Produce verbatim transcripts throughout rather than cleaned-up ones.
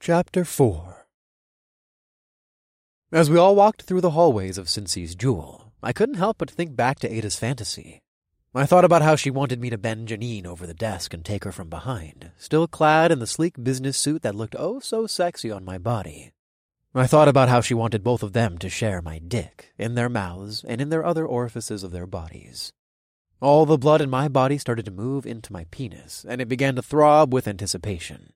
Chapter four. As we all walked through the hallways of Cincy's Jewel, I couldn't help but think back to Ada's fantasy. I thought about how she wanted me to bend Janine over the desk and take her from behind, still clad in the sleek business suit that looked oh so sexy on my body. I thought about how she wanted both of them to share my dick, in their mouths and in their other orifices of their bodies. All the blood in my body started to move into my penis, and it began to throb with anticipation.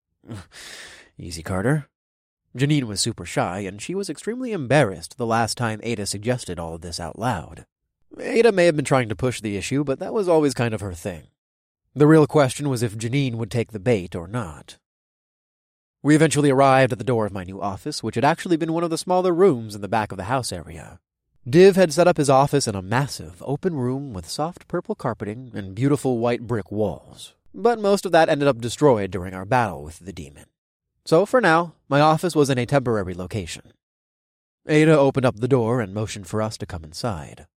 Easy, Carter. Janine was super shy, and she was extremely embarrassed the last time Ada suggested all of this out loud. Ada may have been trying to push the issue, but that was always kind of her thing. The real question was if Janine would take the bait or not. We eventually arrived at the door of my new office, which had actually been one of the smaller rooms in the back of the house area. Div had set up his office in a massive, open room with soft purple carpeting and beautiful white brick walls, but most of that ended up destroyed during our battle with the demon. So for now, my office was in a temporary location. Ada opened up the door and motioned for us to come inside.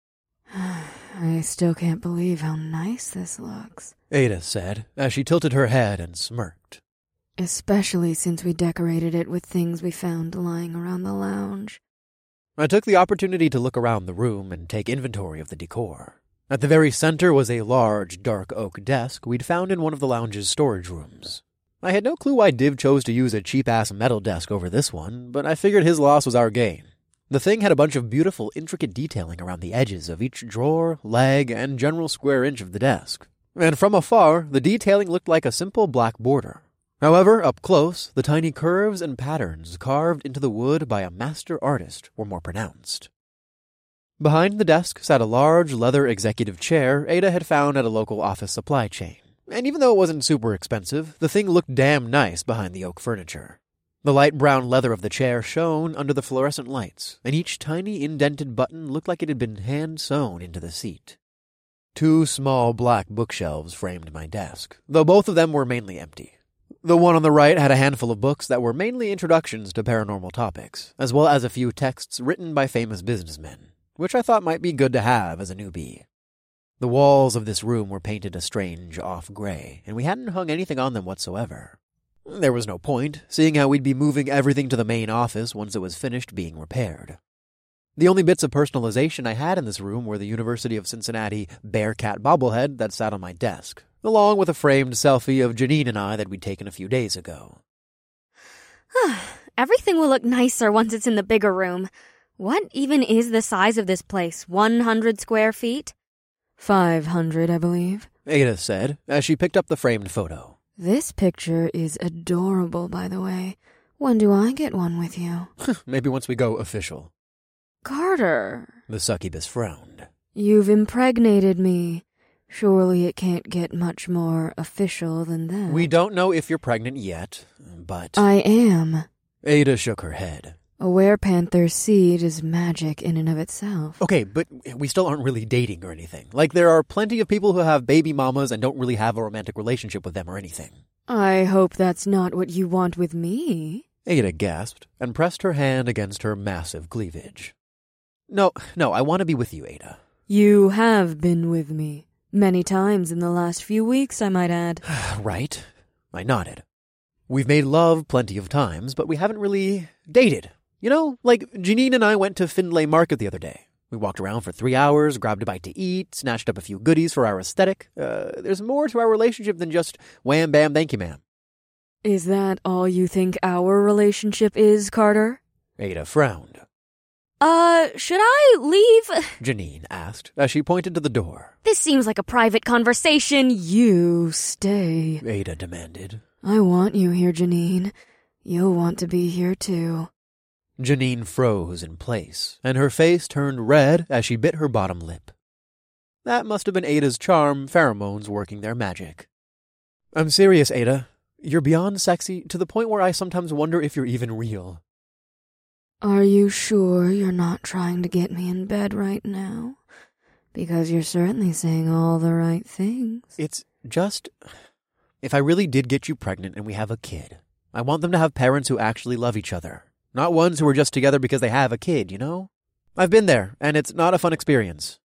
I still can't believe how nice this looks, Ada said, as she tilted her head and smirked. Especially since we decorated it with things we found lying around the lounge. I took the opportunity to look around the room and take inventory of the decor. At the very center was a large, dark oak desk we'd found in one of the lounge's storage rooms. I had no clue why Div chose to use a cheap-ass metal desk over this one, but I figured his loss was our gain. The thing had a bunch of beautiful, intricate detailing around the edges of each drawer, leg, and general square inch of the desk. And from afar, the detailing looked like a simple black border. However, up close, the tiny curves and patterns carved into the wood by a master artist were more pronounced. Behind the desk sat a large leather executive chair Ada had found at a local office supply chain. And even though it wasn't super expensive, the thing looked damn nice behind the oak furniture. The light brown leather of the chair shone under the fluorescent lights, and each tiny indented button looked like it had been hand-sewn into the seat. Two small black bookshelves framed my desk, though both of them were mainly empty. The one on the right had a handful of books that were mainly introductions to paranormal topics, as well as a few texts written by famous businessmen, which I thought might be good to have as a newbie. The walls of this room were painted a strange off-gray, and we hadn't hung anything on them whatsoever. There was no point, seeing how we'd be moving everything to the main office once it was finished being repaired. The only bits of personalization I had in this room were the University of Cincinnati Bearcat bobblehead that sat on my desk, along with a framed selfie of Janine and I that we'd taken a few days ago. Everything will look nicer once it's in the bigger room. What even is the size of this place? one hundred square feet? Five hundred, I believe, Ada said, as she picked up the framed photo. This picture is adorable, by the way. When do I get one with you? Maybe once we go official. Carter. The succubus frowned. You've impregnated me. Surely it can't get much more official than that. We don't know if you're pregnant yet, but... I am. Ada shook her head. A werepanther's seed is magic in and of itself. Okay, but we still aren't really dating or anything. Like, there are plenty of people who have baby mamas and don't really have a romantic relationship with them or anything. I hope that's not what you want with me. Ada gasped and pressed her hand against her massive cleavage. No, no, I want to be with you, Ada. You have been with me. Many times in the last few weeks, I might add. Right. I nodded. We've made love plenty of times, but we haven't really dated. You know, like Janine and I went to Findlay Market the other day. We walked around for three hours, grabbed a bite to eat, snatched up a few goodies for our aesthetic. Uh, there's more to our relationship than just wham, bam, thank you, ma'am. Is that all you think our relationship is, Carter? Ada frowned. Uh, should I leave? Janine asked, as she pointed to the door. This seems like a private conversation. You stay. Ada demanded. I want you here, Janine. You'll want to be here, too. Janine froze in place, and her face turned red as she bit her bottom lip. That must have been Ada's charm pheromones working their magic. I'm serious, Ada. You're beyond sexy, to the point where I sometimes wonder if you're even real. Are you sure you're not trying to get me in bed right now? Because you're certainly saying all the right things. It's just... If I really did get you pregnant and we have a kid, I want them to have parents who actually love each other. Not ones who are just together because they have a kid, you know? I've been there, and it's not a fun experience.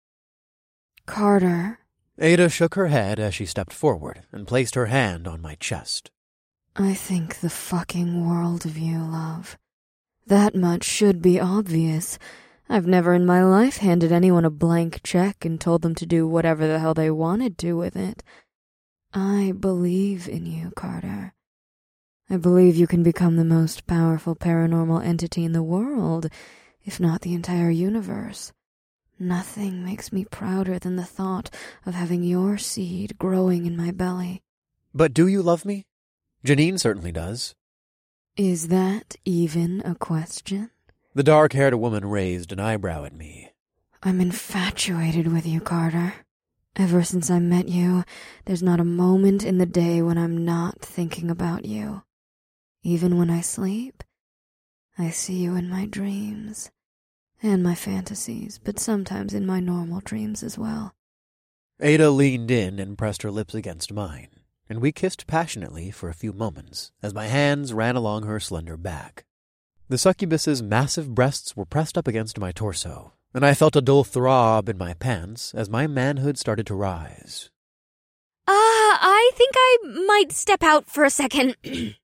Carter. Ada shook her head as she stepped forward and placed her hand on my chest. I think the fucking world of you, love. That much should be obvious. I've never in my life handed anyone a blank check and told them to do whatever the hell they wanted to with it. I believe in you, Carter. I believe you can become the most powerful paranormal entity in the world, if not the entire universe. Nothing makes me prouder than the thought of having your seed growing in my belly. But do you love me? Janine certainly does. Is that even a question? The dark-haired woman raised an eyebrow at me. I'm infatuated with you, Carter. Ever since I met you, there's not a moment in the day when I'm not thinking about you. Even when I sleep, I see you in my dreams. And my fantasies, but sometimes in my normal dreams as well. Ada leaned in and pressed her lips against mine, and we kissed passionately for a few moments as my hands ran along her slender back. The succubus's massive breasts were pressed up against my torso, and I felt a dull throb in my pants as my manhood started to rise. Ah, uh, I think I might step out for a second.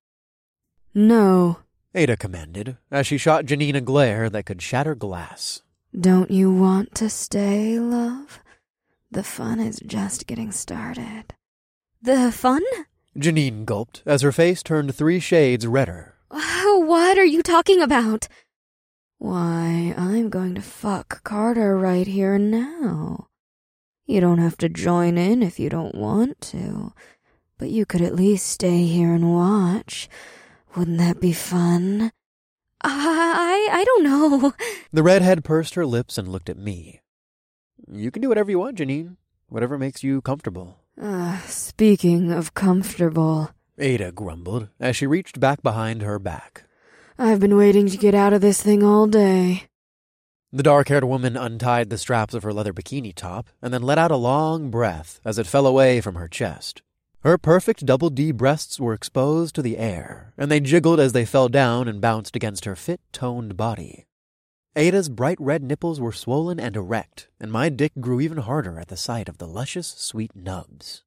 No, Ada commanded, as she shot Janine a glare that could shatter glass. Don't you want to stay, love? The fun is just getting started. The fun? Janine gulped as her face turned three shades redder. What are you talking about? Why, I'm going to fuck Carter right here and now. You don't have to join in if you don't want to, but you could at least stay here and watch. Wouldn't that be fun? I, I don't know. The redhead pursed her lips and looked at me. You can do whatever you want, Janine. Whatever makes you comfortable. Uh, speaking of comfortable, Ada grumbled as she reached back behind her back. I've been waiting to get out of this thing all day. The dark-haired woman untied the straps of her leather bikini top and then let out a long breath as it fell away from her chest. Her perfect double D breasts were exposed to the air, and they jiggled as they fell down and bounced against her fit, toned body. Ada's bright red nipples were swollen and erect, and my dick grew even harder at the sight of the luscious, sweet nubs.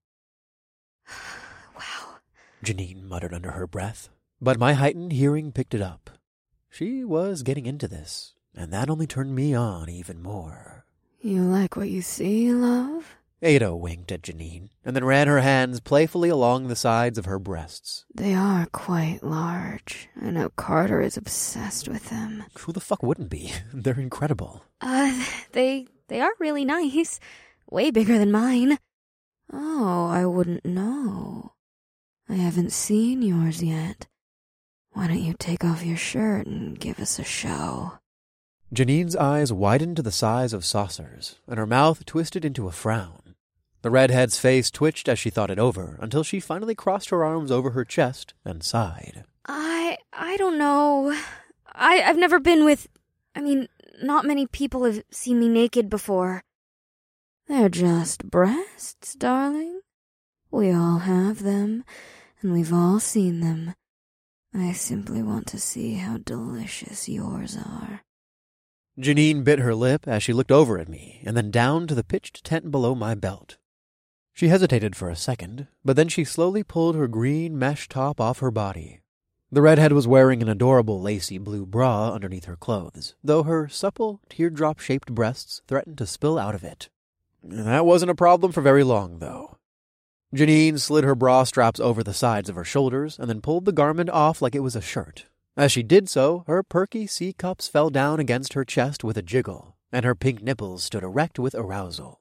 Wow, Janine muttered under her breath, but my heightened hearing picked it up. She was getting into this, and that only turned me on even more. You like what you see, love? Ada winked at Janine, and then ran her hands playfully along the sides of her breasts. They are quite large. I know Carter is obsessed with them. Who the fuck wouldn't be? They're incredible. Uh, they, they are really nice. Way bigger than mine. Oh, I wouldn't know. I haven't seen yours yet. Why don't you take off your shirt and give us a show? Janine's eyes widened to the size of saucers, and her mouth twisted into a frown. The redhead's face twitched as she thought it over, until she finally crossed her arms over her chest and sighed. I, I don't know. I, I've never been with... I mean, not many people have seen me naked before. They're just breasts, darling. We all have them, and we've all seen them. I simply want to see how delicious yours are. Janine bit her lip as she looked over at me, and then down to the pitched tent below my belt. She hesitated for a second, but then she slowly pulled her green mesh top off her body. The redhead was wearing an adorable lacy blue bra underneath her clothes, though her supple, teardrop-shaped breasts threatened to spill out of it. That wasn't a problem for very long, though. Janine slid her bra straps over the sides of her shoulders and then pulled the garment off like it was a shirt. As she did so, her perky C-cups fell down against her chest with a jiggle, and her pink nipples stood erect with arousal.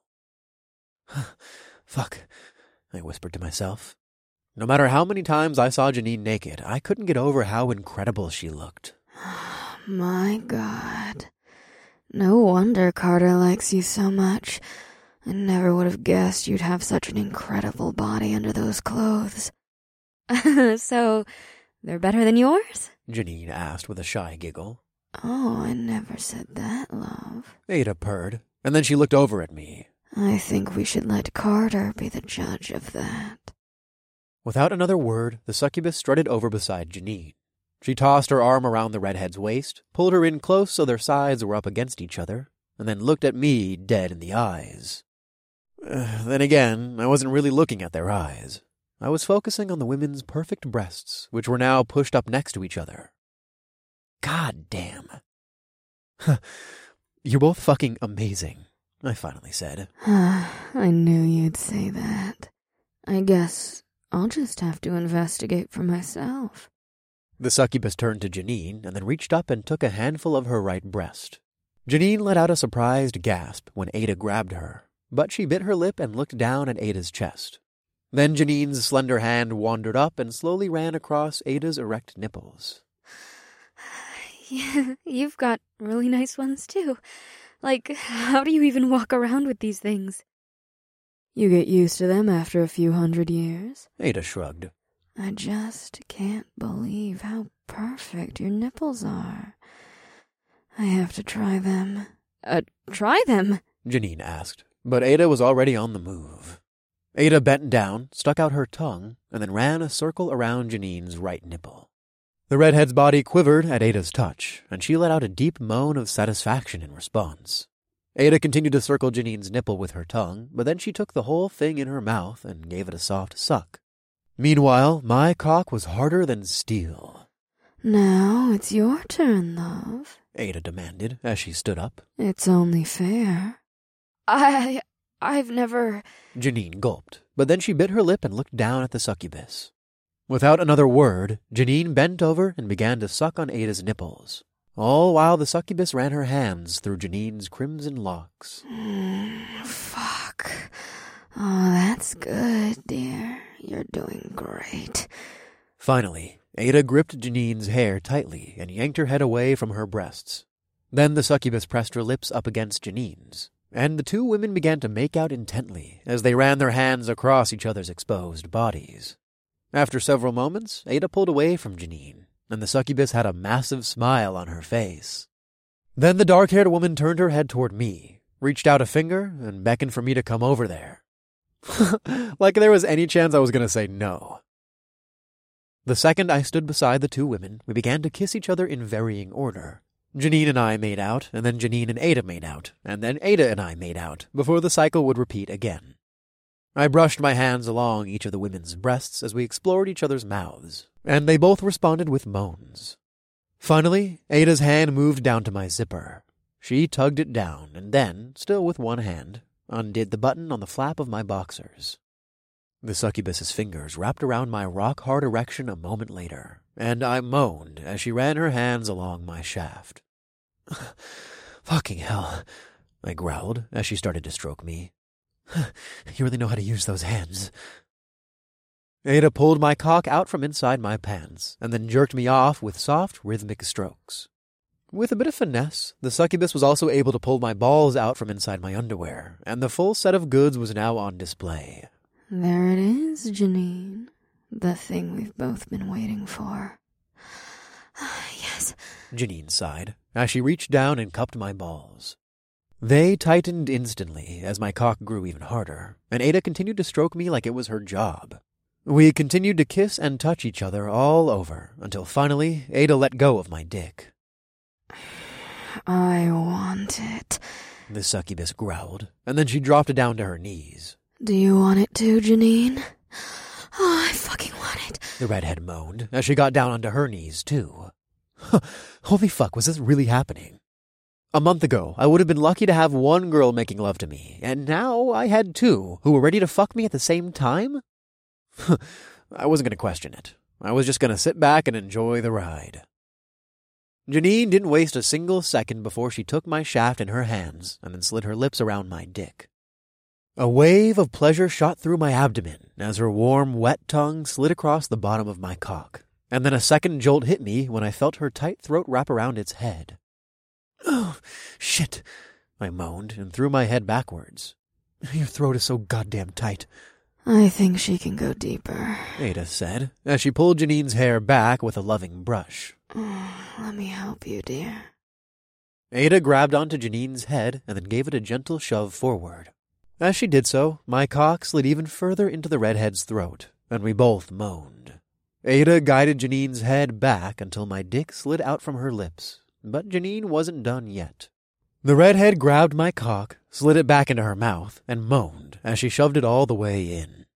Fuck, I whispered to myself. No matter how many times I saw Janine naked, I couldn't get over how incredible she looked. My God. No wonder Carter likes you so much. I never would have guessed you'd have such an incredible body under those clothes. So, they're better than yours? Janine asked with a shy giggle. Oh, I never said that, love. Ada purred, and then she looked over at me. I think we should let Carter be the judge of that. Without another word, the succubus strutted over beside Janine. She tossed her arm around the redhead's waist, pulled her in close so their sides were up against each other, and then looked at me dead in the eyes. Uh, then again, I wasn't really looking at their eyes. I was focusing on the women's perfect breasts, which were now pushed up next to each other. God damn. You're both fucking amazing, I finally said. I knew you'd say that. I guess I'll just have to investigate for myself. The succubus turned to Janine and then reached up and took a handful of her right breast. Janine let out a surprised gasp when Ada grabbed her, but she bit her lip and looked down at Ada's chest. Then Janine's slender hand wandered up and slowly ran across Ada's erect nipples. Yeah, you've got really nice ones, too. Like, how do you even walk around with these things? You get used to them after a few hundred years. Ada shrugged. I just can't believe how perfect your nipples are. I have to try them. Uh, try them? Janine asked, but Ada was already on the move. Ada bent down, stuck out her tongue, and then ran a circle around Janine's right nipple. The redhead's body quivered at Ada's touch, and she let out a deep moan of satisfaction in response. Ada continued to circle Janine's nipple with her tongue, but then she took the whole thing in her mouth and gave it a soft suck. Meanwhile, my cock was harder than steel. Now it's your turn, love, Ada demanded as she stood up. It's only fair. I... I've never... Janine gulped, but then she bit her lip and looked down at the succubus. Without another word, Janine bent over and began to suck on Ada's nipples, all while the succubus ran her hands through Janine's crimson locks. Mm, fuck. Oh, that's good, dear. You're doing great. Finally, Ada gripped Janine's hair tightly and yanked her head away from her breasts. Then the succubus pressed her lips up against Janine's, and the two women began to make out intently as they ran their hands across each other's exposed bodies. After several moments, Ada pulled away from Janine, and the succubus had a massive smile on her face. Then the dark-haired woman turned her head toward me, reached out a finger, and beckoned for me to come over there. Like there was any chance I was going to say no. The second I stood beside the two women, we began to kiss each other in varying order. Janine and I made out, and then Janine and Ada made out, and then Ada and I made out, before the cycle would repeat again. I brushed my hands along each of the women's breasts as we explored each other's mouths, and they both responded with moans. Finally, Ada's hand moved down to my zipper. She tugged it down, and then, still with one hand, undid the button on the flap of my boxers. The succubus's fingers wrapped around my rock-hard erection a moment later, and I moaned as she ran her hands along my shaft. Fucking hell, I growled as she started to stroke me. You really know how to use those hands. Ada pulled my cock out from inside my pants, and then jerked me off with soft, rhythmic strokes. With a bit of finesse, the succubus was also able to pull my balls out from inside my underwear, and the full set of goods was now on display. There it is, Janine. The thing we've both been waiting for. Yes, Janine sighed, as she reached down and cupped my balls. They tightened instantly as my cock grew even harder, and Ada continued to stroke me like it was her job. We continued to kiss and touch each other all over, until finally Ada let go of my dick. I want it, the succubus growled, and then she dropped it down to her knees. Do you want it too, Janine? Oh, I fucking want it, the redhead moaned, as she got down onto her knees, too. Holy fuck, was this really happening? A month ago, I would have been lucky to have one girl making love to me, and now I had two who were ready to fuck me at the same time? I wasn't going to question it. I was just going to sit back and enjoy the ride. Janine didn't waste a single second before she took my shaft in her hands and then slid her lips around my dick. A wave of pleasure shot through my abdomen as her warm, wet tongue slid across the bottom of my cock, and then a second jolt hit me when I felt her tight throat wrap around its head. Oh, shit, I moaned and threw my head backwards. Your throat is so goddamn tight. I think she can go deeper, Ada said, as she pulled Janine's hair back with a loving brush. Oh, let me help you, dear. Ada grabbed onto Janine's head and then gave it a gentle shove forward. As she did so, my cock slid even further into the redhead's throat, and we both moaned. Ada guided Janine's head back until my dick slid out from her lips, but Janine wasn't done yet. The redhead grabbed my cock, slid it back into her mouth, and moaned as she shoved it all the way in.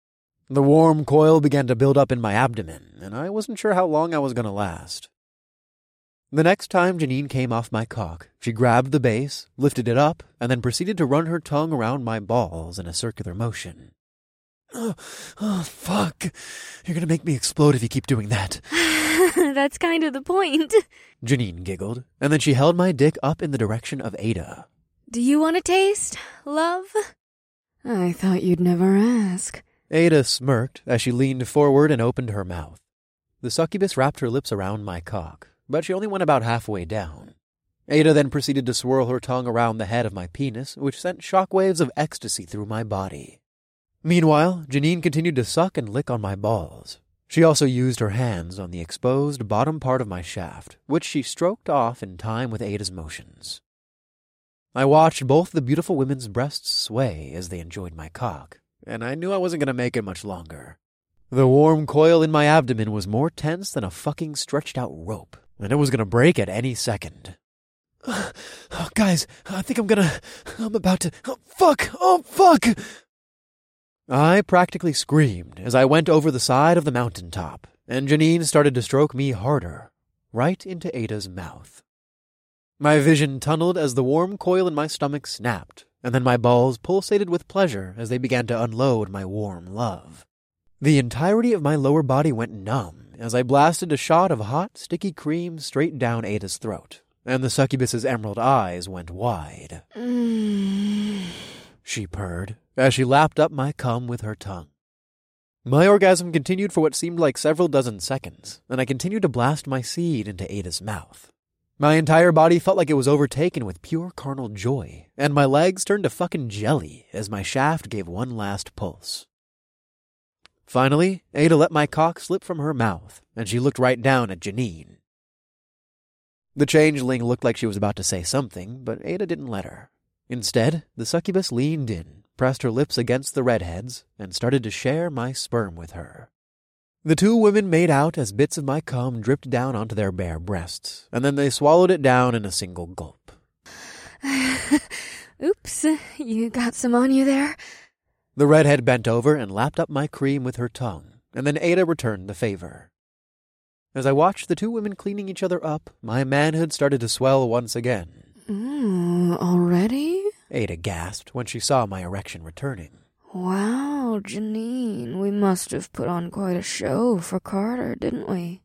The warm coil began to build up in my abdomen, and I wasn't sure how long I was going to last. The next time Janine came off my cock, she grabbed the base, lifted it up, and then proceeded to run her tongue around my balls in a circular motion. Oh, oh, fuck. You're gonna make me explode if you keep doing that. That's kind of the point. Janine giggled, and then she held my dick up in the direction of Ada. Do you want a taste, love? I thought you'd never ask. Ada smirked as she leaned forward and opened her mouth. The succubus wrapped her lips around my cock, but she only went about halfway down. Ada then proceeded to swirl her tongue around the head of my penis, which sent shockwaves of ecstasy through my body. Meanwhile, Janine continued to suck and lick on my balls. She also used her hands on the exposed bottom part of my shaft, which she stroked off in time with Ada's motions. I watched both the beautiful women's breasts sway as they enjoyed my cock, and I knew I wasn't going to make it much longer. The warm coil in my abdomen was more tense than a fucking stretched-out rope, and it was going to break at any second. Uh, oh, guys, I think I'm gonna... I'm about to... Oh, fuck! Oh, fuck! I practically screamed as I went over the side of the mountaintop, and Janine started to stroke me harder, right into Ada's mouth. My vision tunneled as the warm coil in my stomach snapped, and then my balls pulsated with pleasure as they began to unload my warm love. The entirety of my lower body went numb as I blasted a shot of hot, sticky cream straight down Ada's throat, and the succubus's emerald eyes went wide. Mm. She purred as she lapped up my cum with her tongue. My orgasm continued for what seemed like several dozen seconds, and I continued to blast my seed into Ada's mouth. My entire body felt like it was overtaken with pure carnal joy, and my legs turned to fucking jelly as my shaft gave one last pulse. Finally, Ada let my cock slip from her mouth, and she looked right down at Janine. The changeling looked like she was about to say something, but Ada didn't let her. Instead, the succubus leaned in, pressed her lips against the redheads, and started to share my sperm with her. The two women made out as bits of my cum dripped down onto their bare breasts, and then they swallowed it down in a single gulp. Oops, you got some on you there? The redhead bent over and lapped up my cream with her tongue, and then Ada returned the favor. As I watched the two women cleaning each other up, my manhood started to swell once again. Mm, already? Ada gasped when she saw my erection returning. Wow, Janine, we must have put on quite a show for Carter, didn't we?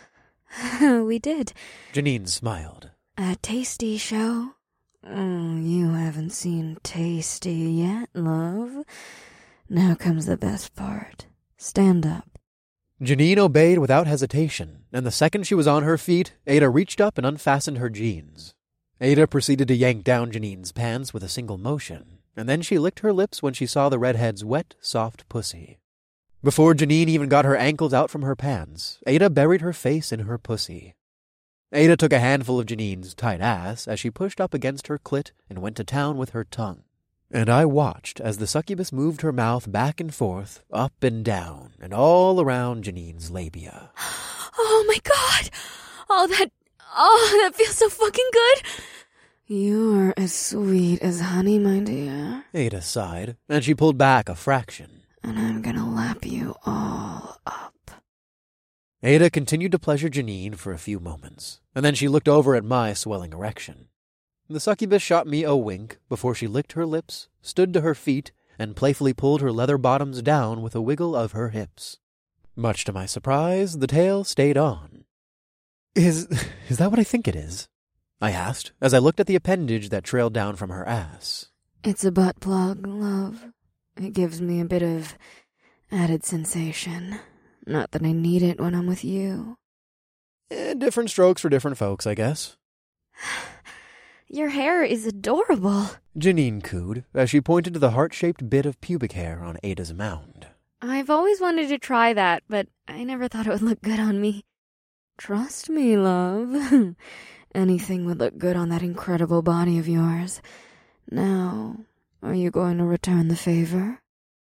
We did. Janine smiled. A tasty show? Oh, you haven't seen Tasty yet, love. Now comes the best part. Stand up. Janine obeyed without hesitation, and the second she was on her feet, Ada reached up and unfastened her jeans. Ada proceeded to yank down Janine's pants with a single motion, and then she licked her lips when she saw the redhead's wet, soft pussy. Before Janine even got her ankles out from her pants, Ada buried her face in her pussy. Ada took a handful of Janine's tight ass as she pushed up against her clit and went to town with her tongue. And I watched as the succubus moved her mouth back and forth, up and down, and all around Janine's labia. Oh my god! Oh, that... Oh, that feels so fucking good! You're as sweet as honey, my dear. Ada sighed, and she pulled back a fraction. And I'm gonna lap you all up. Ada continued to pleasure Janine for a few moments, and then she looked over at my swelling erection. The succubus shot me a wink before she licked her lips, stood to her feet, and playfully pulled her leather bottoms down with a wiggle of her hips. Much to my surprise, the tail stayed on. Is... is that what I think it is? I asked, as I looked at the appendage that trailed down from her ass. It's a butt plug, love. It gives me a bit of added sensation. Not that I need it when I'm with you. Eh, different strokes for different folks, I guess. Your hair is adorable. Janine cooed, as she pointed to the heart-shaped bit of pubic hair on Ada's mound. I've always wanted to try that, but I never thought it would look good on me. Trust me, love. Anything would look good on that incredible body of yours. Now, are you going to return the favor?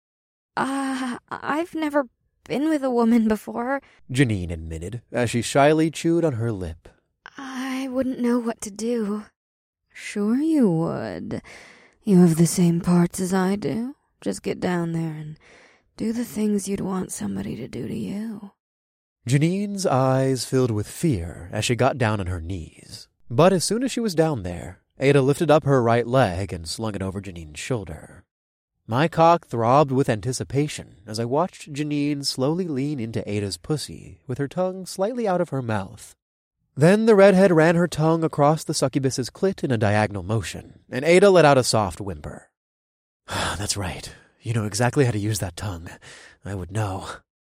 Uh, I've never been with a woman before, Janine admitted, as she shyly chewed on her lip. I wouldn't know what to do. Sure you would. You have the same parts as I do. Just get down there and Do the things you'd want somebody to do to you. Janine's eyes filled with fear as she got down on her knees. But as soon as she was down there, Ada lifted up her right leg and slung it over Janine's shoulder. My cock throbbed with anticipation as I watched Janine slowly lean into Ada's pussy with her tongue slightly out of her mouth. Then the redhead ran her tongue across the succubus's clit in a diagonal motion, and Ada let out a soft whimper. That's right. You know exactly how to use that tongue. I would know.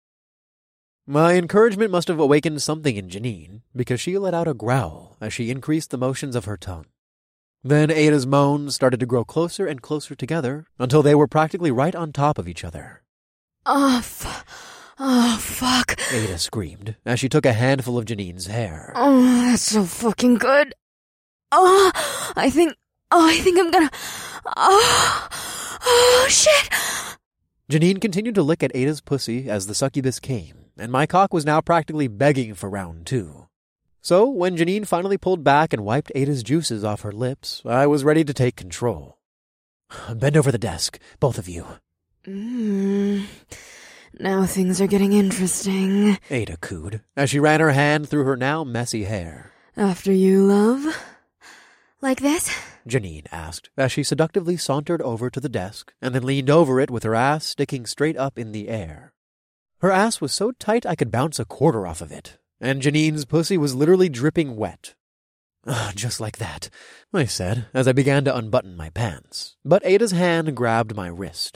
My encouragement must have awakened something in Janine, because she let out a growl as she increased the motions of her tongue. Then Ada's moans started to grow closer and closer together until they were practically right on top of each other. Oh, f- oh fuck. Ada screamed as she took a handful of Janine's hair. Oh, that's so fucking good. Oh, I think, oh, I think I'm gonna, oh, oh, shit. Janine continued to lick at Ada's pussy as the succubus came, and my cock was now practically begging for round two. So, when Janine finally pulled back and wiped Ada's juices off her lips, I was ready to take control. Bend over the desk, both of you. Mm, now things are getting interesting, Ada cooed, as she ran her hand through her now messy hair. After you, love? Like this? Janine asked, as she seductively sauntered over to the desk and then leaned over it with her ass sticking straight up in the air. Her ass was so tight I could bounce a quarter off of it, and Janine's pussy was literally dripping wet. Just like that, I said, as I began to unbutton my pants, but Ada's hand grabbed my wrist.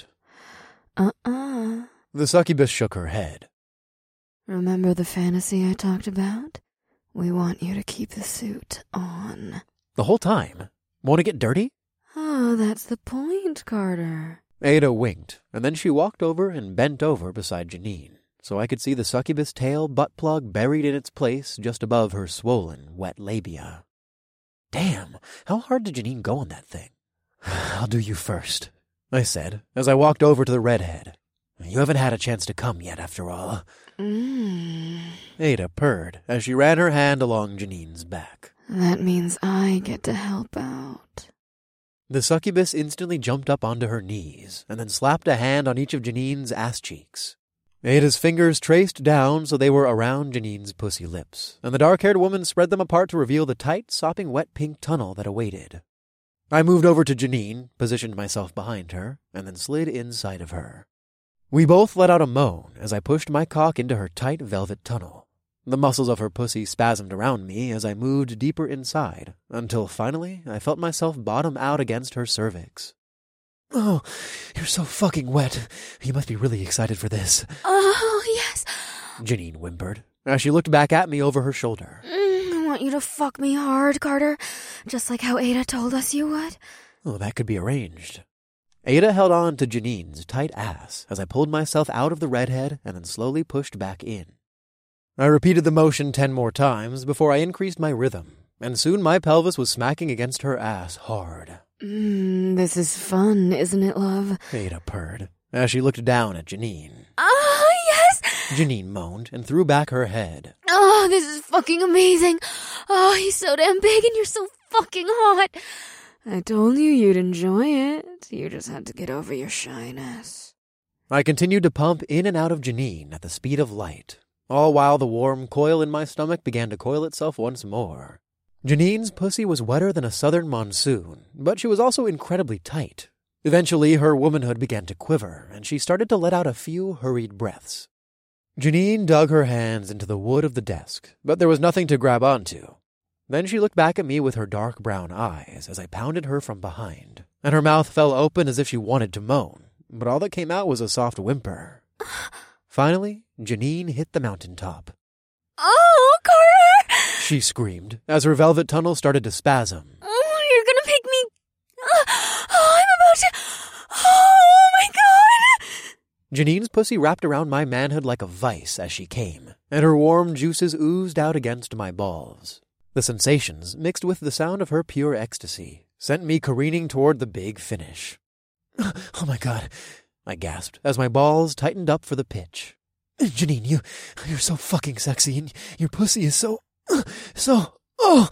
Uh-uh. The succubus shook her head. Remember the fantasy I talked about? We want you to keep the suit on. The whole time? Want to get dirty? Oh, that's the point, Carter. Ada winked, and then she walked over and bent over beside Janine, so I could see the succubus tail butt plug buried in its place just above her swollen, wet labia. Damn, how hard did Janine go on that thing? I'll do you first, I said, as I walked over to the redhead. You haven't had a chance to come yet, after all. Mm. Ada purred as she ran her hand along Janine's back. That means I get to help out. The succubus instantly jumped up onto her knees and then slapped a hand on each of Janine's ass cheeks. Ada's fingers traced down so they were around Janine's pussy lips, and the dark-haired woman spread them apart to reveal the tight, sopping wet pink tunnel that awaited. I moved over to Janine, positioned myself behind her, and then slid inside of her. We both let out a moan as I pushed my cock into her tight velvet tunnel. The muscles of her pussy spasmed around me as I moved deeper inside, until finally I felt myself bottom out against her cervix. Oh, you're so fucking wet. You must be really excited for this. Oh, yes. Janine whimpered, as she looked back at me over her shoulder. Mm, I want you to fuck me hard, Carter. Just like how Ada told us you would. Oh, that could be arranged. Ada held on to Janine's tight ass as I pulled myself out of the redhead and then slowly pushed back in. I repeated the motion ten more times before I increased my rhythm, and soon my pelvis was smacking against her ass hard. Mm, this is fun, isn't it, love? Ada purred, as she looked down at Janine. Oh, yes! Janine moaned and threw back her head. Oh, this is fucking amazing. Oh, he's so damn big and you're so fucking hot. I told you you'd enjoy it. You just had to get over your shyness. I continued to pump in and out of Janine at the speed of light, all while the warm coil in my stomach began to coil itself once more. Janine's pussy was wetter than a southern monsoon, but she was also incredibly tight. Eventually, her womanhood began to quiver, and she started to let out a few hurried breaths. Janine dug her hands into the wood of the desk, but there was nothing to grab onto. Then she looked back at me with her dark brown eyes as I pounded her from behind, and her mouth fell open as if she wanted to moan, but all that came out was a soft whimper. Finally, Janine hit the mountaintop. Oh, Carter! She screamed as her velvet tunnel started to spasm. Oh, you're gonna make me... Oh, I'm about to... Oh, my God! Janine's pussy wrapped around my manhood like a vice as she came, and her warm juices oozed out against my balls. The sensations, mixed with the sound of her pure ecstasy, sent me careening toward the big finish. Oh my God, I gasped as my balls tightened up for the pitch. Janine, you, you're so fucking sexy, and your pussy is so, so, oh!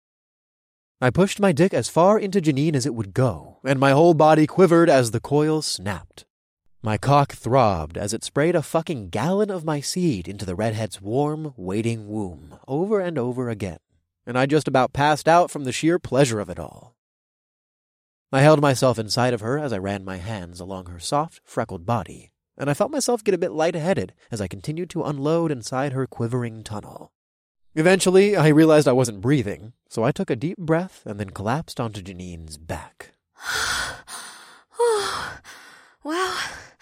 I pushed my dick as far into Janine as it would go, and my whole body quivered as the coil snapped. My cock throbbed as it sprayed a fucking gallon of my seed into the redhead's warm, waiting womb over and over again, and I just about passed out from the sheer pleasure of it all. I held myself inside of her as I ran my hands along her soft, freckled body, and I felt myself get a bit lightheaded as I continued to unload inside her quivering tunnel. Eventually, I realized I wasn't breathing, so I took a deep breath and then collapsed onto Janine's back. Oh, wow.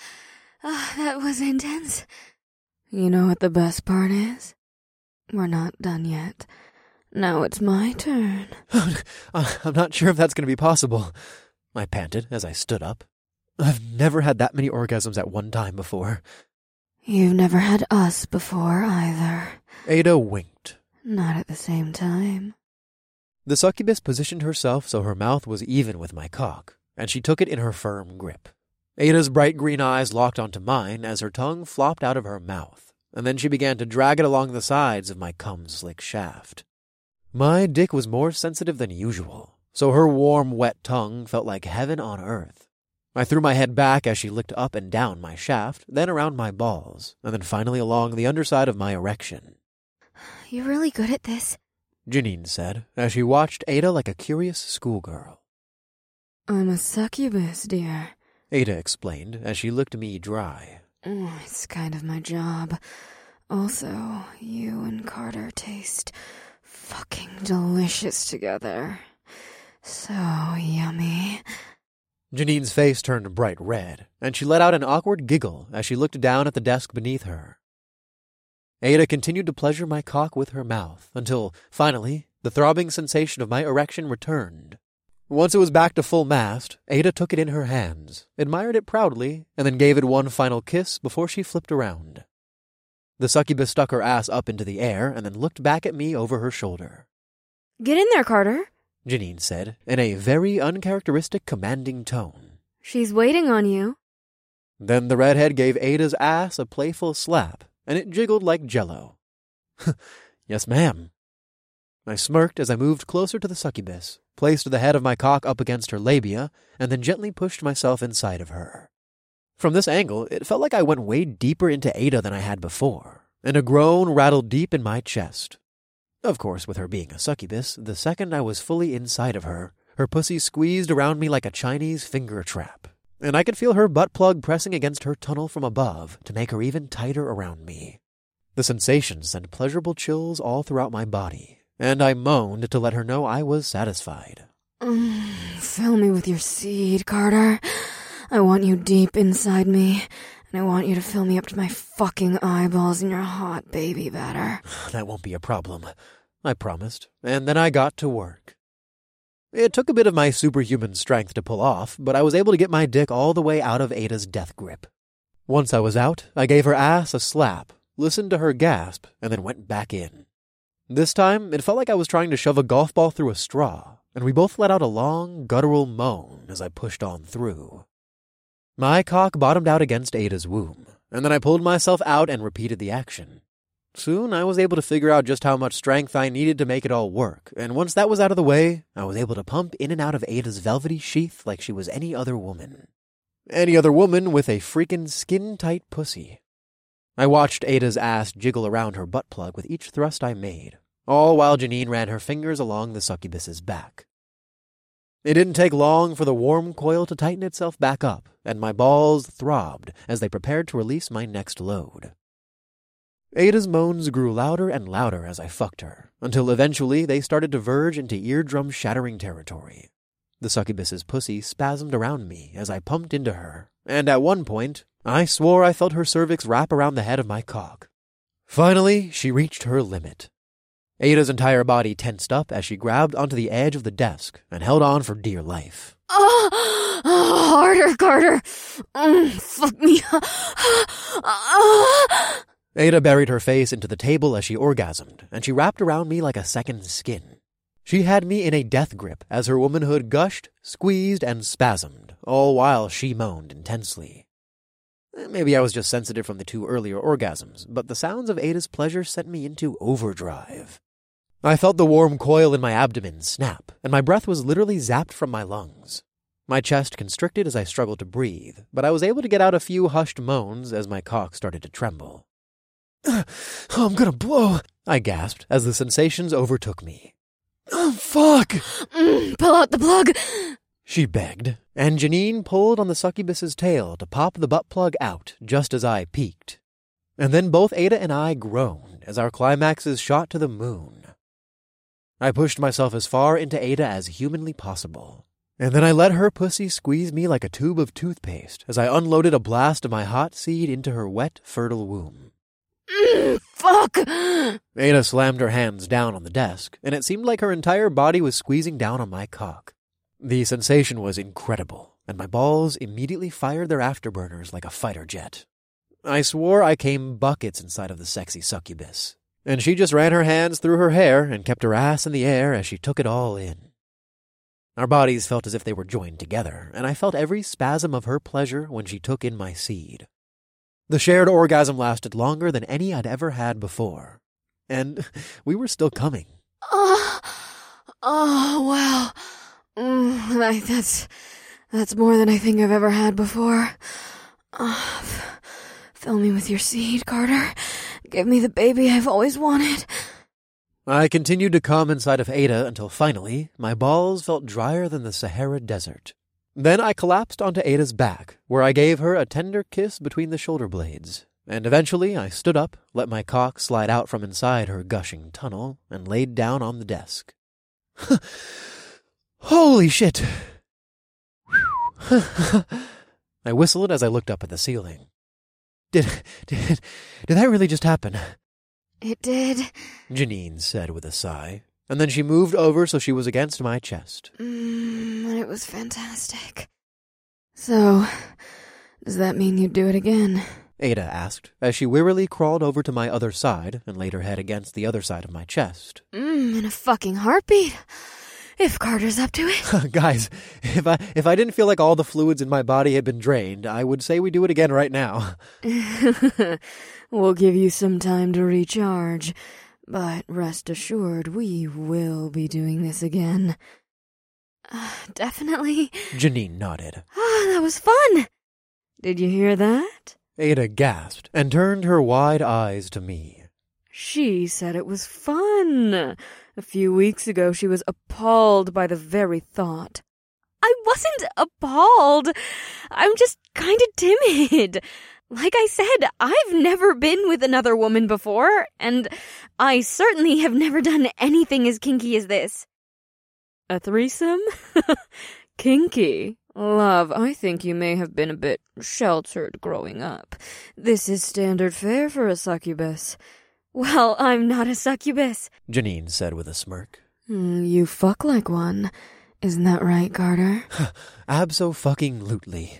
Uh, that was intense. You know what the best part is? We're not done yet. Now it's my turn. I'm not sure if that's going to be possible, I panted as I stood up. I've never had that many orgasms at one time before. You've never had us before, either. Ada winked. Not at the same time. The succubus positioned herself so her mouth was even with my cock, and she took it in her firm grip. Ada's bright green eyes locked onto mine as her tongue flopped out of her mouth, and then she began to drag it along the sides of my cum-slick shaft. My dick was more sensitive than usual, so her warm, wet tongue felt like heaven on earth. I threw my head back as she licked up and down my shaft, then around my balls, and then finally along the underside of my erection. You're really good at this, Janine said, as she watched Ada like a curious schoolgirl. I'm a succubus, dear, Ada explained as she licked me dry. Oh, it's kind of my job. Also, you and Carter taste fucking delicious together. So yummy. Janine's face turned bright red, and she let out an awkward giggle as she looked down at the desk beneath her. Ada continued to pleasure my cock with her mouth until, finally, the throbbing sensation of my erection returned. Once it was back to full mast, Ada took it in her hands, admired it proudly, and then gave it one final kiss before she flipped around. The succubus stuck her ass up into the air and then looked back at me over her shoulder. Get in there, Carter, Janine said, in a very uncharacteristic commanding tone. She's waiting on you. Then the redhead gave Ada's ass a playful slap, and it jiggled like jello. Yes, ma'am. I smirked as I moved closer to the succubus, placed the head of my cock up against her labia, and then gently pushed myself inside of her. From this angle, it felt like I went way deeper into Ada than I had before, and a groan rattled deep in my chest. Of course, with her being a succubus, the second I was fully inside of her, her pussy squeezed around me like a Chinese finger trap, and I could feel her butt plug pressing against her tunnel from above to make her even tighter around me. The sensation sent pleasurable chills all throughout my body, and I moaned to let her know I was satisfied. Mm, fill me with your seed, Carter. I want you deep inside me, and I want you to fill me up to my fucking eyeballs in your hot baby batter. That won't be a problem, I promised, and then I got to work. It took a bit of my superhuman strength to pull off, but I was able to get my dick all the way out of Ada's death grip. Once I was out, I gave her ass a slap, listened to her gasp, and then went back in. This time, it felt like I was trying to shove a golf ball through a straw, and we both let out a long, guttural moan as I pushed on through. My cock bottomed out against Ada's womb, and then I pulled myself out and repeated the action. Soon, I was able to figure out just how much strength I needed to make it all work, and once that was out of the way, I was able to pump in and out of Ada's velvety sheath like she was any other woman. Any other woman with a freaking skin-tight pussy. I watched Ada's ass jiggle around her butt plug with each thrust I made, all while Janine ran her fingers along the succubus's back. It didn't take long for the warm coil to tighten itself back up, and my balls throbbed as they prepared to release my next load. Ada's moans grew louder and louder as I fucked her, until eventually they started to verge into eardrum-shattering territory. The succubus's pussy spasmed around me as I pumped into her, and at one point, I swore I felt her cervix wrap around the head of my cock. Finally, she reached her limit. Ada's entire body tensed up as she grabbed onto the edge of the desk and held on for dear life. Oh, oh harder, Carter. Mm, fuck me. Ada buried her face into the table as she orgasmed, and she wrapped around me like a second skin. She had me in a death grip as her womanhood gushed, squeezed, and spasmed, all while she moaned intensely. Maybe I was just sensitive from the two earlier orgasms, but the sounds of Ada's pleasure sent me into overdrive. I felt the warm coil in my abdomen snap, and my breath was literally zapped from my lungs. My chest constricted as I struggled to breathe, but I was able to get out a few hushed moans as my cock started to tremble. Oh, I'm gonna blow, I gasped as the sensations overtook me. Oh, fuck! Mm, pull out the plug! She begged, and Janine pulled on the succubus's tail to pop the butt plug out just as I peeked. And then both Ada and I groaned as our climaxes shot to the moon. I pushed myself as far into Ada as humanly possible, and then I let her pussy squeeze me like a tube of toothpaste as I unloaded a blast of my hot seed into her wet, fertile womb. Mm, fuck! Ada slammed her hands down on the desk, and it seemed like her entire body was squeezing down on my cock. The sensation was incredible, and my balls immediately fired their afterburners like a fighter jet. I swore I came buckets inside of the sexy succubus, and she just ran her hands through her hair and kept her ass in the air as she took it all in. Our bodies felt as if they were joined together, and I felt every spasm of her pleasure when she took in my seed. The shared orgasm lasted longer than any I'd ever had before, and we were still coming. Oh, oh wow. Mm, I, that's, that's more than I think I've ever had before. Oh, f- fill me with your seed, Carter. Give me the baby I've always wanted. I continued to come inside of Ada until finally my balls felt drier than the Sahara Desert. Then I collapsed onto Ada's back, where I gave her a tender kiss between the shoulder blades, and eventually I stood up, let my cock slide out from inside her gushing tunnel, and laid down on the desk. Holy shit! I whistled as I looked up at the ceiling. Did, did, did that really just happen? It did, Janine said with a sigh, and then she moved over so she was against my chest. Mm, it was fantastic. So, does that mean you'd do it again? Ada asked, as she wearily crawled over to my other side and laid her head against the other side of my chest. Mm, in a fucking heartbeat. If Carter's up to it. Guys, if I if I didn't feel like all the fluids in my body had been drained, I would say we do it again right now. We'll give you some time to recharge, but rest assured we will be doing this again. Uh, definitely. Janine nodded. Ah, that was fun. Did you hear that? Ada gasped and turned her wide eyes to me. She said it was fun. A few weeks ago, she was appalled by the very thought. I wasn't appalled. I'm just kind of timid. Like I said, I've never been with another woman before, and I certainly have never done anything as kinky as this. A threesome? Kinky? Love, I think you may have been a bit sheltered growing up. This is standard fare for a succubus. Well, I'm not a succubus, Janine said with a smirk. Mm, you fuck like one. Isn't that right, Carter? Abso-fucking-lutely.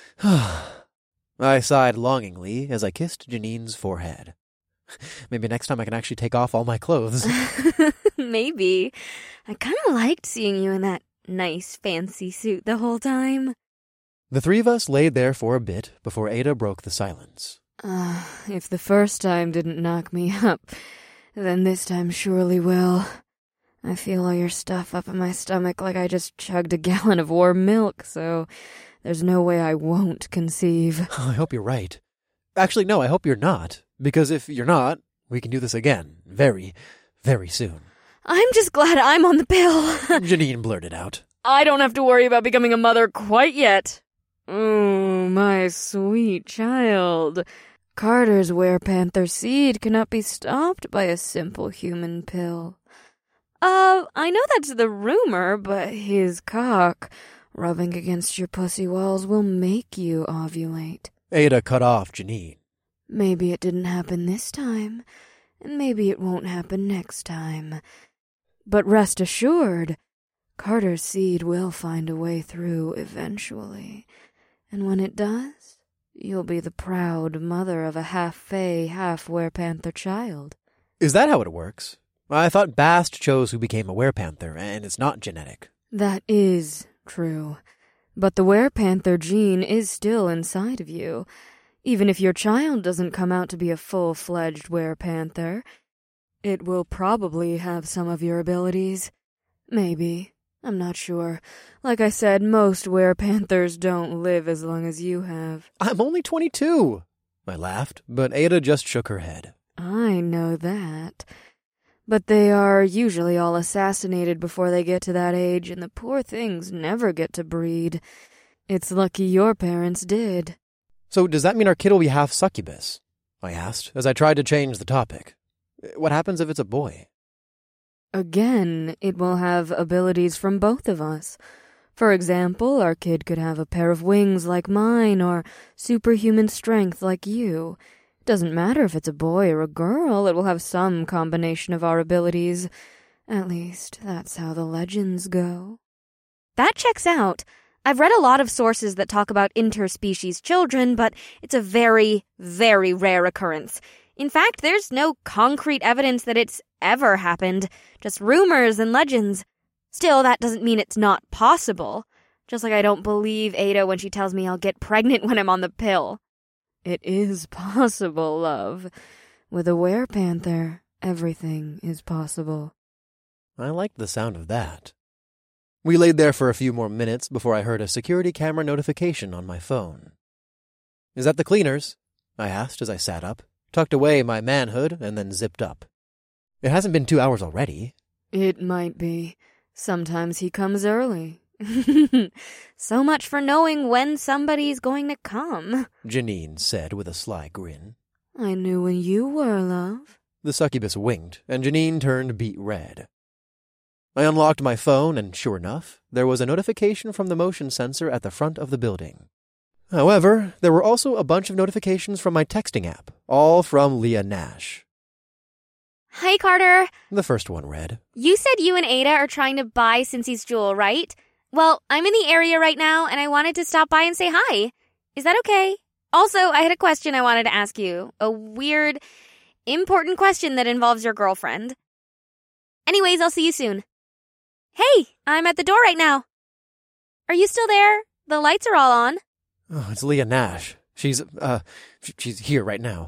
I sighed longingly as I kissed Janine's forehead. Maybe next time I can actually take off all my clothes. Maybe. I kind of liked seeing you in that nice fancy suit the whole time. The three of us laid there for a bit before Ada broke the silence. Uh, if the first time didn't knock me up, then this time surely will. I feel all your stuff up in my stomach like I just chugged a gallon of warm milk, so there's no way I won't conceive. Oh, I hope you're right. Actually, no, I hope you're not. Because if you're not, we can do this again. Very, very soon. I'm just glad I'm on the pill. Janine blurted out. I don't have to worry about becoming a mother quite yet. Oh, my sweet child. Carter's werepanther seed cannot be stopped by a simple human pill. Uh, I know that's the rumor, but his cock rubbing against your pussy walls will make you ovulate. Ada cut off Janine. Maybe it didn't happen this time, and maybe it won't happen next time. But rest assured, Carter's seed will find a way through eventually. And when it does, you'll be the proud mother of a half-fae, half-werepanther child. Is that how it works? I thought Bast chose who became a werepanther, and it's not genetic. That is true. But the werepanther gene is still inside of you. Even if your child doesn't come out to be a full-fledged werepanther, it will probably have some of your abilities. Maybe. I'm not sure. Like I said, most werepanthers don't live as long as you have. I'm only twenty-two. I laughed, but Ada just shook her head. I know that. But they are usually all assassinated before they get to that age, and the poor things never get to breed. It's lucky your parents did. So does that mean our kid will be half succubus? I asked, as I tried to change the topic. What happens if it's a boy? Again, it will have abilities from both of us. For example, our kid could have a pair of wings like mine, or superhuman strength like you. Doesn't matter if it's a boy or a girl, it will have some combination of our abilities. At least, that's how the legends go. That checks out. I've read a lot of sources that talk about interspecies children, but it's a very, very rare occurrence. In fact, there's no concrete evidence that it's ever happened, just rumors and legends. Still, that doesn't mean it's not possible. Just like I don't believe Ada when she tells me I'll get pregnant when I'm on the pill. It is possible, love. With a werepanther, everything is possible. I liked the sound of that. We laid there for a few more minutes before I heard a security camera notification on my phone. Is that the cleaners? I asked as I sat up, tucked away my manhood, and then zipped up. It hasn't been two hours already. It might be. Sometimes he comes early. So much for knowing when somebody's going to come, Janine said with a sly grin. I knew when you were, love. The succubus winked, and Janine turned beet red. I unlocked my phone, and sure enough, there was a notification from the motion sensor at the front of the building. However, there were also a bunch of notifications from my texting app, all from Leah Nash. Hi, Carter. The first one read, You said you and Ada are trying to buy Cincy's jewel, right? Well, I'm in the area right now, and I wanted to stop by and say hi. Is that okay? Also, I had a question I wanted to ask you. A weird, important question that involves your girlfriend. Anyways, I'll see you soon. Hey, I'm at the door right now. Are you still there? The lights are all on. Oh, it's Leah Nash. She's, uh, she's here right now.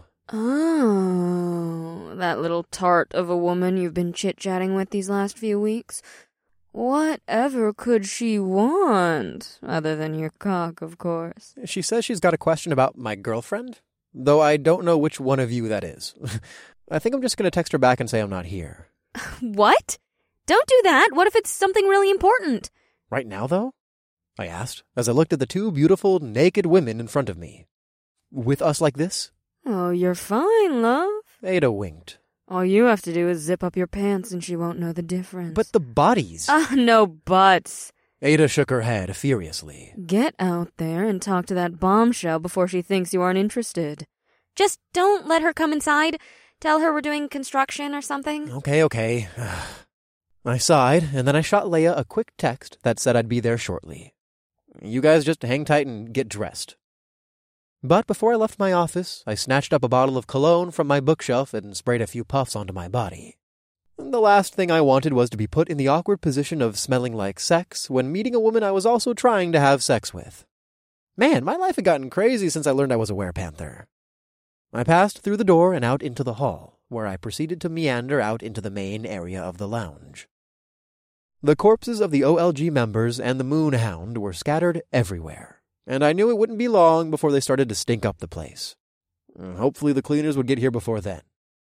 Oh, that little tart of a woman you've been chit-chatting with these last few weeks. Whatever could she want? Other than your cock, of course. She says she's got a question about my girlfriend, though I don't know which one of you that is. I think I'm just going to text her back and say I'm not here. What? Don't do that. What if it's something really important? Right now, though? I asked, as I looked at the two beautiful, naked women in front of me. With us like this? Oh, you're fine, love. Ada winked. All you have to do is zip up your pants and she won't know the difference. But the bodies. Ah, uh, no buts. Ada shook her head furiously. Get out there and talk to that bombshell before she thinks you aren't interested. Just don't let her come inside. Tell her we're doing construction or something. Okay, okay. I sighed, and then I shot Leia a quick text that said I'd be there shortly. You guys just hang tight and get dressed. But before I left my office, I snatched up a bottle of cologne from my bookshelf and sprayed a few puffs onto my body. The last thing I wanted was to be put in the awkward position of smelling like sex when meeting a woman I was also trying to have sex with. Man, my life had gotten crazy since I learned I was a werepanther. I passed through the door and out into the hall, where I proceeded to meander out into the main area of the lounge. The corpses of the O L G members and the Moonhound were scattered everywhere, and I knew it wouldn't be long before they started to stink up the place. Hopefully the cleaners would get here before then.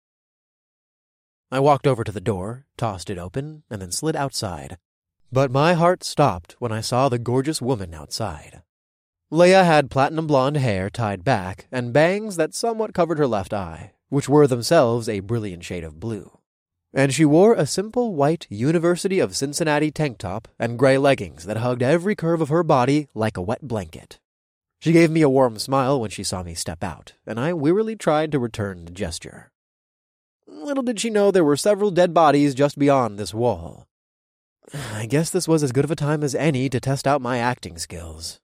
I walked over to the door, tossed it open, and then slid outside. But my heart stopped when I saw the gorgeous woman outside. Leia had platinum blonde hair tied back and bangs that somewhat covered her left eye, which were themselves a brilliant shade of blue. And she wore a simple white University of Cincinnati tank top and gray leggings that hugged every curve of her body like a wet blanket. She gave me a warm smile when she saw me step out, and I wearily tried to return the gesture. Little did she know there were several dead bodies just beyond this wall. I guess this was as good of a time as any to test out my acting skills.